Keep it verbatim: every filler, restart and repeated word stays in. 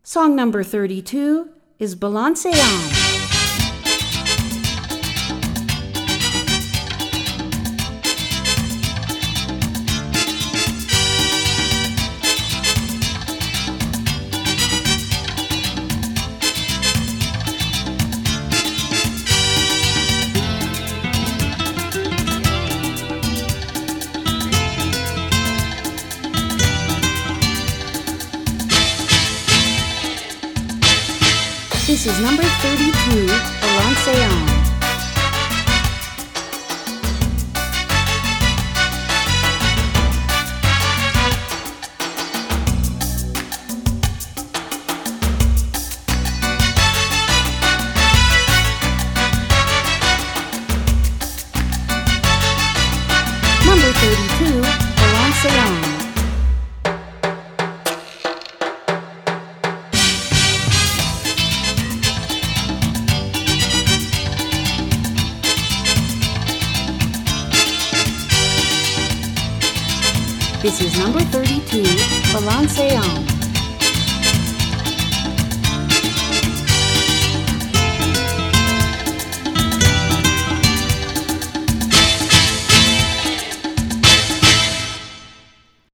Song number thirty-two is Balanceon. This is number thirty-two, Balanceon. Number thirty-two, Balanceon. This is number thirty-two, Balanceon.